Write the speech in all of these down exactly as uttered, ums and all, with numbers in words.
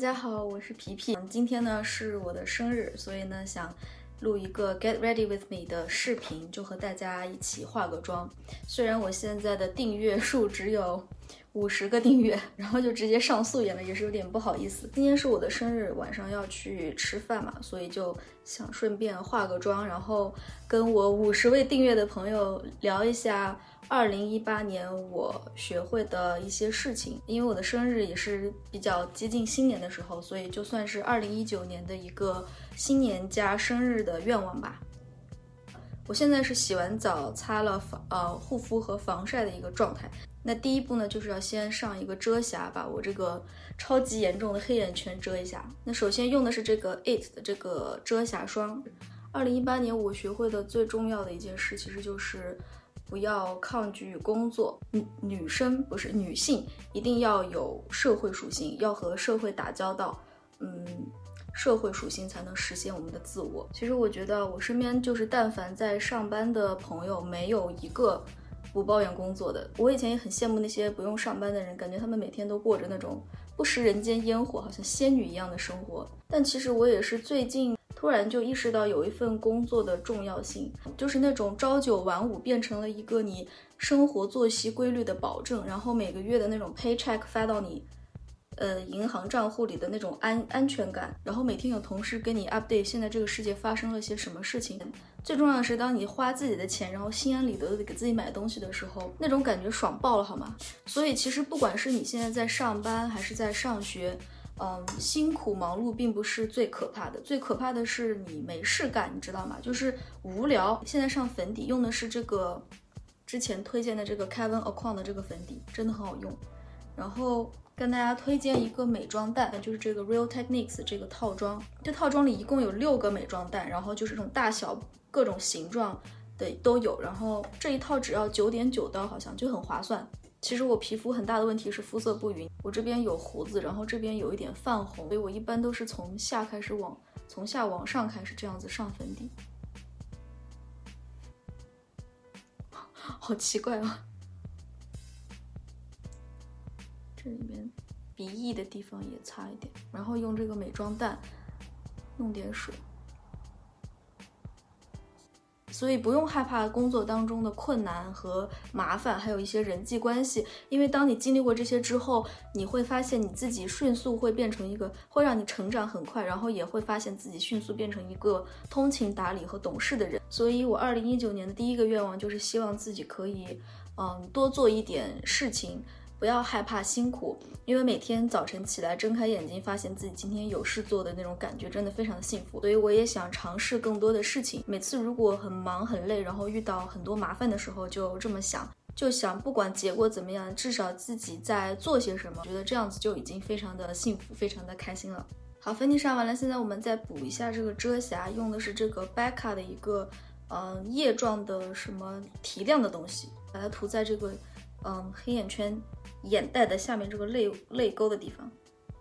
家好，我是皮皮。今天呢是我的生日，所以呢想录一个 Get Ready With Me 的视频，就和大家一起化个妆。虽然我现在的订阅数只有五十个订阅，然后就直接上素颜了，也是有点不好意思。今天是我的生日，晚上要去吃饭嘛，所以就想顺便化个妆，然后跟我五十位订阅的朋友聊一下二零一八年我学会的一些事情。因为我的生日也是比较接近新年的时候，所以就算是二零一九年的一个新年加生日的愿望吧。我现在是洗完澡擦了防呃护肤和防晒的一个状态。那第一步呢，就是要先上一个遮瑕，把我这个超级严重的黑眼圈遮一下。那首先用的是这个 It 的这个遮瑕霜。二零一八年我学会的最重要的一件事，其实就是不要抗拒工作。女女生不是女性，一定要有社会属性，要和社会打交道。嗯。社会属性才能实现我们的自我。其实我觉得我身边就是但凡在上班的朋友，没有一个不抱怨工作的。我以前也很羡慕那些不用上班的人，感觉他们每天都过着那种不食人间烟火，好像仙女一样的生活。但其实我也是最近突然就意识到有一份工作的重要性，就是那种朝九晚五变成了一个你生活作息规律的保证，然后每个月的那种 paycheck 发到你呃，银行账户里的那种安安全感，然后每天有同事跟你 update 现在这个世界发生了些什么事情。最重要的是，当你花自己的钱，然后心安理得的给自己买东西的时候，那种感觉爽爆了，好吗？所以其实不管是你现在在上班还是在上学，嗯，辛苦忙碌并不是最可怕的，最可怕的是你没事干，你知道吗？就是无聊。现在上粉底用的是这个之前推荐的这个 Kevyn Aucoin 的这个粉底，真的很好用。然后跟大家推荐一个美妆蛋，就是这个 Real Techniques 这个套装。这套装里一共有六个美妆蛋，然后就是这种大小各种形状的都有，然后这一套只要九点九刀，好像就很划算。其实我皮肤很大的问题是肤色不匀，我这边有胡子，然后这边有一点泛红，所以我一般都是从下开始往从下往上开始这样子上粉底。好奇怪啊！这里面鼻翼的地方也擦一点，然后用这个美妆蛋弄点水。所以不用害怕工作当中的困难和麻烦，还有一些人际关系，因为当你经历过这些之后，你会发现你自己迅速会变成一个会让你成长很快，然后也会发现自己迅速变成一个通情达理和懂事的人。所以我二零一九年的第一个愿望就是希望自己可以嗯多做一点事情，不要害怕辛苦，因为每天早晨起来睁开眼睛发现自己今天有事做的那种感觉真的非常的幸福。所以我也想尝试更多的事情，每次如果很忙很累，然后遇到很多麻烦的时候，就这么想，就想不管结果怎么样，至少自己在做些什么，觉得这样子就已经非常的幸福，非常的开心了。好，粉底上完了，现在我们再补一下这个遮瑕，用的是这个 Becca 的一个呃液状的什么提亮的东西，把它涂在这个嗯黑眼圈眼袋的下面这个泪泪沟的地方。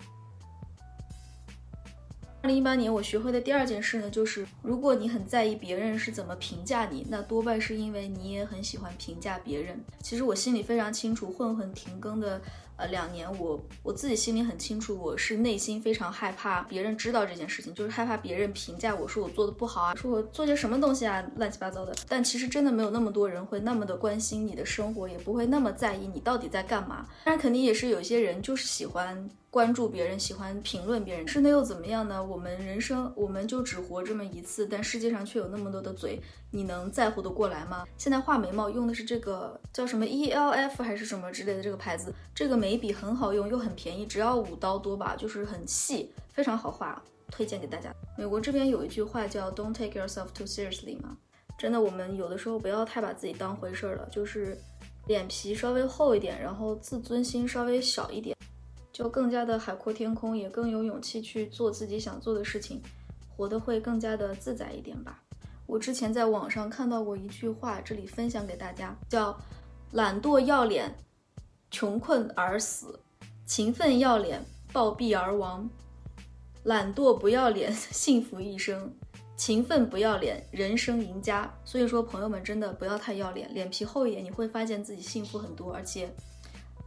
二零一八年我学会的第二件事呢，就是如果你很在意别人是怎么评价你，那多半是因为你也很喜欢评价别人。其实我心里非常清楚，混混停更的呃两年，我我自己心里很清楚，我是内心非常害怕别人知道这件事情，就是害怕别人评价我说我做的不好啊，说我做些什么东西啊，乱七八糟的。但其实真的没有那么多人会那么的关心你的生活，也不会那么在意你到底在干嘛。当然肯定也是有些人就是喜欢关注别人，喜欢评论别人，是那又怎么样呢？我们人生我们就只活这么一次，但世界上却有那么多的嘴，你能在乎得过来吗？现在画眉毛用的是这个叫什么 E L F 还是什么之类的这个牌子，这个眉笔很好用又很便宜，只要五刀多吧，就是很细，非常好画，推荐给大家。美国这边有一句话叫 Don't take yourself too seriously 嘛，真的我们有的时候不要太把自己当回事了，就是脸皮稍微厚一点，然后自尊心稍微小一点，就更加的海阔天空，也更有勇气去做自己想做的事情，活得会更加的自在一点吧。我之前在网上看到过一句话，这里分享给大家，叫懒惰要脸，穷困而死；勤奋要脸，暴毙而亡。懒惰不要脸，幸福一生；勤奋不要脸，人生赢家。所以说朋友们真的不要太要脸，脸皮厚一点，你会发现自己幸福很多，而且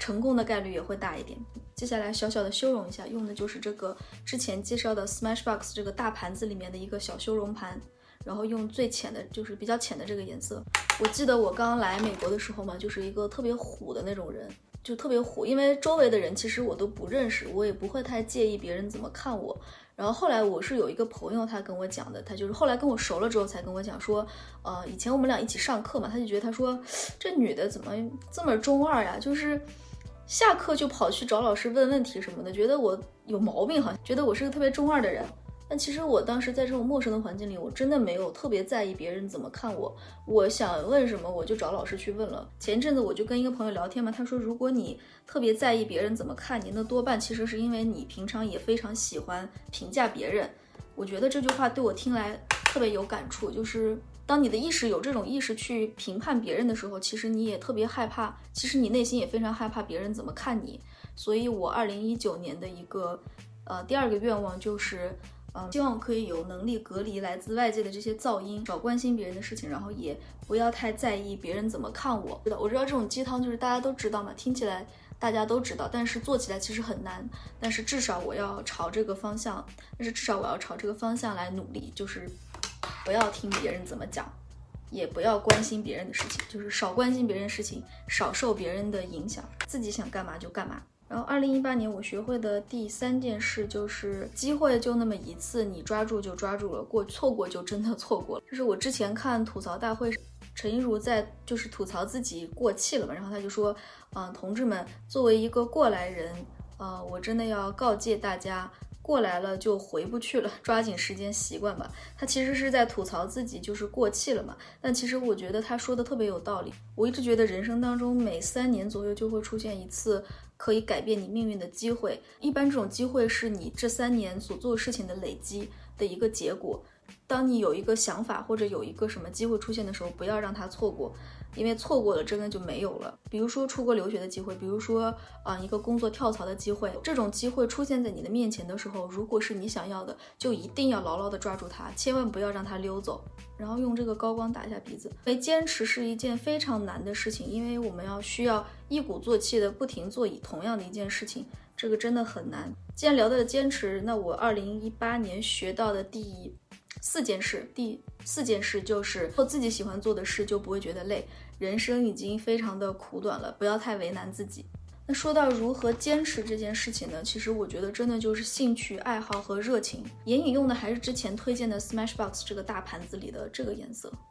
成功的概率也会大一点。接下来小小的修容一下，用的就是这个之前介绍的 Smashbox 这个大盘子里面的一个小修容盘，然后用最浅的，就是比较浅的这个颜色。我记得我刚来美国的时候嘛，就是一个特别虎的那种人，就特别虎，因为周围的人其实我都不认识，我也不会太介意别人怎么看我。然后后来我是有一个朋友，他跟我讲的，他就是后来跟我熟了之后才跟我讲说，呃，以前我们俩一起上课嘛，他就觉得他说这女的怎么这么中二呀，就是下课就跑去找老师问问题什么的，觉得我有毛病，好像觉得我是个特别中二的人。但其实我当时在这种陌生的环境里，我真的没有特别在意别人怎么看我，我想问什么我就找老师去问了。前一阵子我就跟一个朋友聊天嘛，他说如果你特别在意别人怎么看你，那多半其实是因为你平常也非常喜欢评价别人。我觉得这句话对我听来特别有感触，就是当你的意识有这种意识去评判别人的时候，其实你也特别害怕，其实你内心也非常害怕别人怎么看你。所以我二零一九年的一个呃第二个愿望就是嗯，希望可以有能力隔离来自外界的这些噪音，少关心别人的事情，然后也不要太在意别人怎么看我。知道，我知道这种鸡汤就是大家都知道嘛，听起来大家都知道，但是做起来其实很难。但是至少我要朝这个方向，但是至少我要朝这个方向来努力，就是不要听别人怎么讲，也不要关心别人的事情，就是少关心别人的事情，少受别人的影响，自己想干嘛就干嘛。然后二零一八年我学会的第三件事就是机会就那么一次，你抓住就抓住了，过错过就真的错过了。就是我之前看吐槽大会，陈亦儒在就是吐槽自己过气了嘛，然后他就说，嗯、呃，同志们，作为一个过来人，呃，我真的要告诫大家，过来了就回不去了，抓紧时间习惯吧。他其实是在吐槽自己就是过气了嘛，但其实我觉得他说的特别有道理。我一直觉得人生当中每三年左右就会出现一次可以改变你命运的机会，一般这种机会是你这三年所做事情的累积的一个结果。当你有一个想法或者有一个什么机会出现的时候，不要让它错过，因为错过了真的就没有了。比如说出国留学的机会，比如说啊、呃、一个工作跳槽的机会，这种机会出现在你的面前的时候，如果是你想要的，就一定要牢牢的抓住它，千万不要让它溜走。然后用这个高光打一下鼻子。因为坚持是一件非常难的事情，因为我们要需要一鼓作气的不停做以同样的一件事情，这个真的很难。既然聊到了坚持，那我二零一八年学到的第四件事，第四件事就是做自己喜欢做的事就不会觉得累。人生已经非常的苦短了，不要太为难自己。那说到如何坚持这件事情呢，其实我觉得真的就是兴趣、爱好和热情。眼影用的还是之前推荐的 Smashbox 这个大盘子里的这个颜色。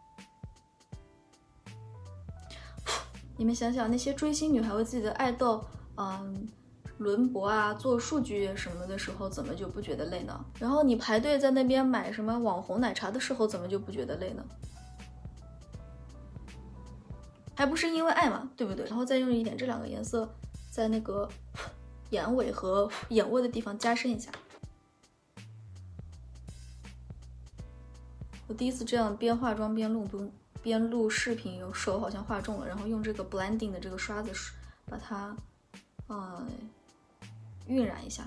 你们想想，那些追星女孩为自己的爱豆，嗯，轮博啊，做数据什么的时候，怎么就不觉得累呢？然后你排队在那边买什么网红奶茶的时候，怎么就不觉得累呢？还不是因为爱嘛，对不对？然后再用一点这两个颜色，在那个眼尾和眼窝的地方加深一下。我第一次这样边化妆边录边录视频，有手好像画重了，然后用这个 blending 的这个刷子把它呃晕染一下。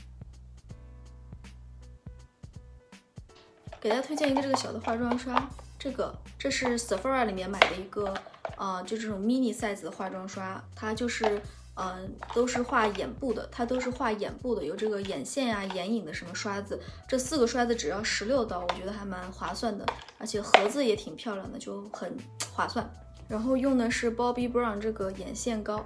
给大家推荐一个这个小的化妆刷，这个这是 Sephora 里面买的一个呃就这种 mini size 的化妆刷，它就是嗯、呃、都是画眼部的，它都是画眼部的，有这个眼线呀、眼影的什么刷子，这四个刷子只要十六刀，我觉得还蛮划算的，而且盒子也挺漂亮的，就很划算。然后用的是 Bobbi Brown 这个眼线膏。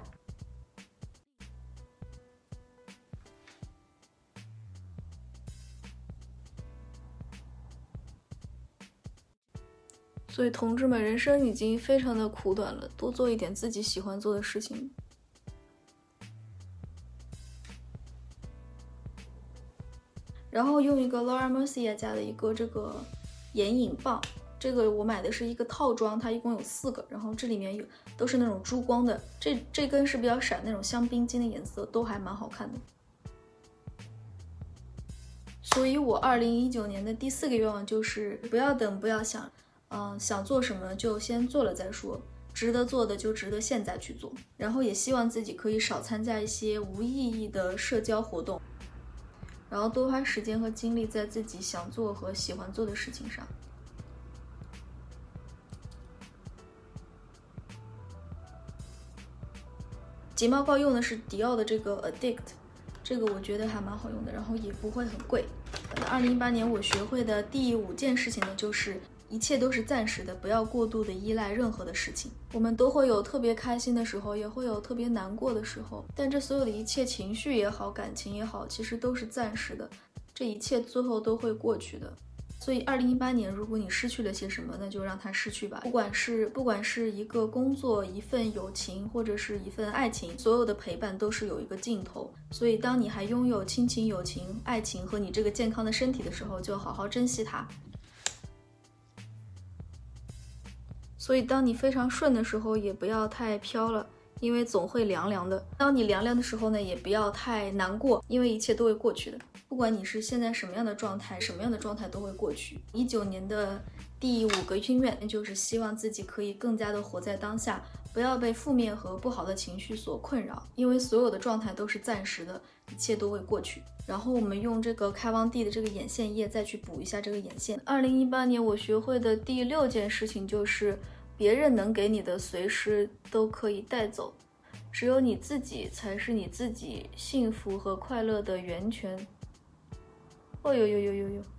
所以同志们，人生已经非常的苦短了，多做一点自己喜欢做的事情。然后用一个 Laura Mercier 家的一个这个眼影棒，这个我买的是一个套装，它一共有四个，然后这里面有都是那种珠光的，这这根是比较闪那种香槟金的颜色，都还蛮好看的。所以我二零一九年的第四个愿望就是不要等，不要想。嗯，想做什么就先做了再说，值得做的就值得现在去做。然后也希望自己可以少参加一些无意义的社交活动，然后多花时间和精力在自己想做和喜欢做的事情上。 睫毛膏用的是迪奥的这个 Addict， 这个我觉得还蛮好用的，然后也不会很贵。那二零一八年我学会的第五件事情呢，就是一切都是暂时的，不要过度的依赖任何的事情。我们都会有特别开心的时候，也会有特别难过的时候，但这所有的一切情绪也好，感情也好，其实都是暂时的，这一切最后都会过去的。所以二零一八年，如果你失去了些什么，那就让它失去吧。不管是不管是一个工作、一份友情，或者是一份爱情，所有的陪伴都是有一个尽头。所以当你还拥有亲情、友情、爱情和你这个健康的身体的时候，就好好珍惜它。所以当你非常顺的时候，也不要太飘了，因为总会凉凉的。当你凉凉的时候呢，也不要太难过，因为一切都会过去的。不管你是现在什么样的状态，什么样的状态都会过去。一九年的第五个心愿就是希望自己可以更加的活在当下，不要被负面和不好的情绪所困扰，因为所有的状态都是暂时的，一切都会过去。然后我们用这个开旺地的这个眼线液再去补一下这个眼线。二零一八年我学会的第六件事情就是别人能给你的随时都可以带走，只有你自己才是你自己幸福和快乐的源泉。哦呦呦呦呦呦，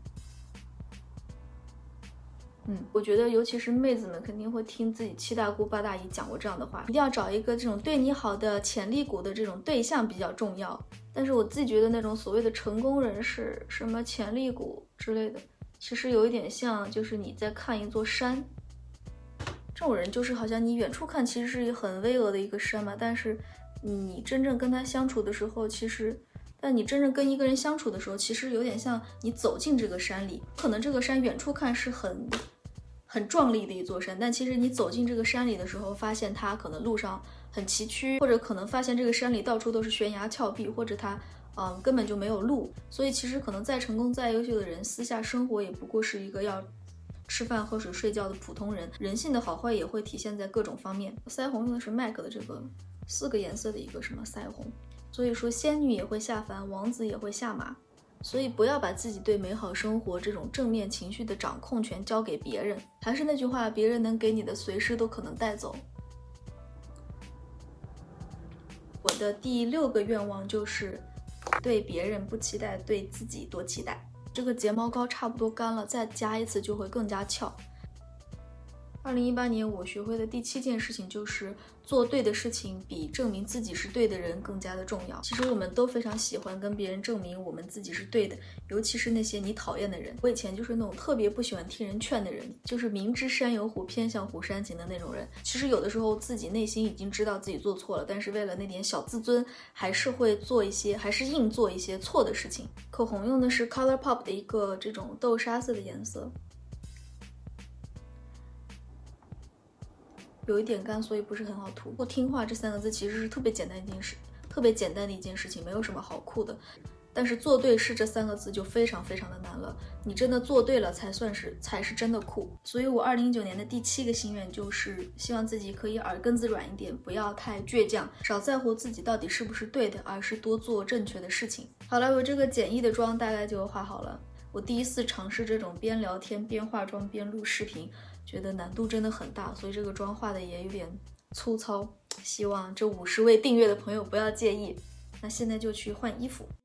嗯，我觉得尤其是妹子们肯定会听自己七大姑八大姨讲过这样的话，一定要找一个这种对你好的潜力股的这种对象比较重要。但是我自己觉得那种所谓的成功人士，什么潜力股之类的，其实有一点像就是你在看一座山，这种人就是好像你远处看其实是很巍峨的一个山嘛，但是你真正跟他相处的时候，其实但你真正跟一个人相处的时候，其实有点像你走进这个山里，可能这个山远处看是很很壮丽的一座山，但其实你走进这个山里的时候，发现它可能路上很崎岖，或者可能发现这个山里到处都是悬崖峭壁，或者它嗯根本就没有路。所以其实可能再成功再优秀的人，私下生活也不过是一个要吃饭喝水睡觉的普通人。人性的好坏也会体现在各种方面。腮红用的是 M A C 的这个四个颜色的一个什么腮红。所以说仙女也会下凡，王子也会下马，所以不要把自己对美好生活这种正面情绪的掌控权交给别人。还是那句话，别人能给你的随时都可能带走。我的第六个愿望就是对别人不期待，对自己多期待。这个睫毛膏差不多干了，再加一次就会更加翘。二零一八年我学会的第七件事情就是做对的事情比证明自己是对的人更加的重要。其实我们都非常喜欢跟别人证明我们自己是对的，尤其是那些你讨厌的人。我以前就是那种特别不喜欢听人劝的人，就是明知山有虎，偏向虎山行的那种人。其实有的时候自己内心已经知道自己做错了，但是为了那点小自尊，还是会做一些，还是硬做一些错的事情。口红用的是 ColourPop 的一个这种豆沙色的颜色。有一点干，所以不是很好涂。不听话这三个字其实是特别简单一件事，特别简单的一件事情，没有什么好酷的。但是做对事这三个字就非常非常的难了，你真的做对了才算是才是真的酷。所以我二零一九年的第七个心愿就是希望自己可以耳根子软一点，不要太倔强，少在乎自己到底是不是对的，而是多做正确的事情。好了，我这个简易的妆大概就画好了。我第一次尝试这种边聊天边化妆边录视频，觉得难度真的很大，所以这个妆画的也有点粗糙，希望这五十位订阅的朋友不要介意。那现在就去换衣服。